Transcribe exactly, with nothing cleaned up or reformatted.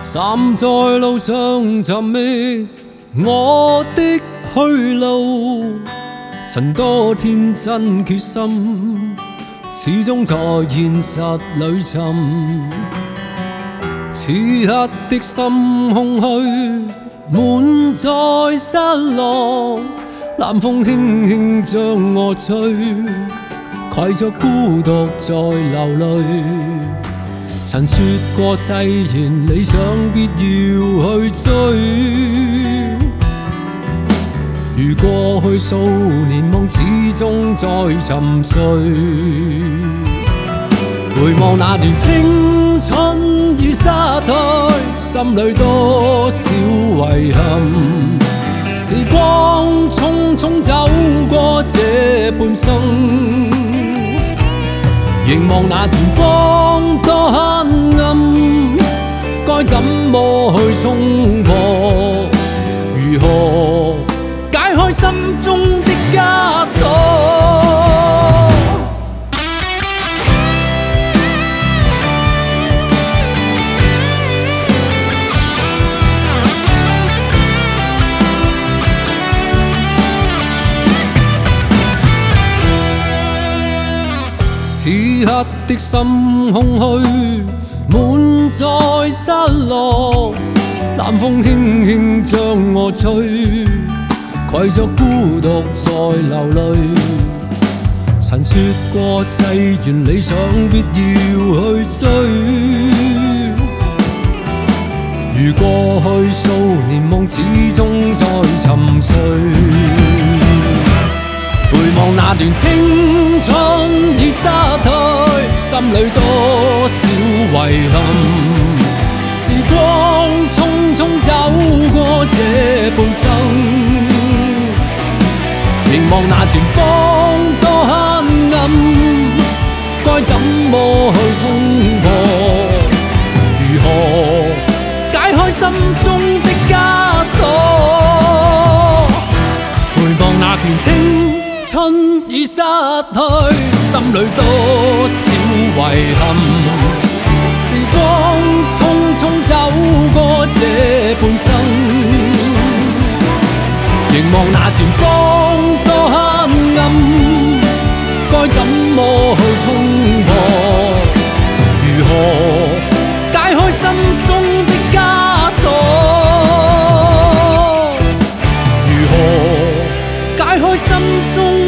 站在路上尋覓我的去路，曾多天真決心，始終在現實裏尋。此刻的心空虛，滿載失落，冷風輕輕將我吹，攜着孤獨在流淚。曾說過誓言，理想必要去追。如過去數年夢始終在沉睡，回望那段青春已失去，心裏多少遺憾。時光匆匆走過這半生，凝望那前方多黑暗，該怎麼去衝破？如何解開心中的枷鎖？此刻的心空虛，滿載失落，冷風輕輕將我吹，攜着孤獨在流淚。曾說過誓言，理想必要去追。如過去數年夢始終在沉睡，回望那段青春已失去，心裏多少遺憾。時光匆匆走過這半生，凝望那前方多黑暗，該怎麼去衝破？如何解開心中的枷鎖？回望那段青春已失去，心裏多少遺憾。時光匆匆走過這半生，凝望那前方多黑暗，該怎麼去衝破？如何解開心中的枷鎖？如何解開心中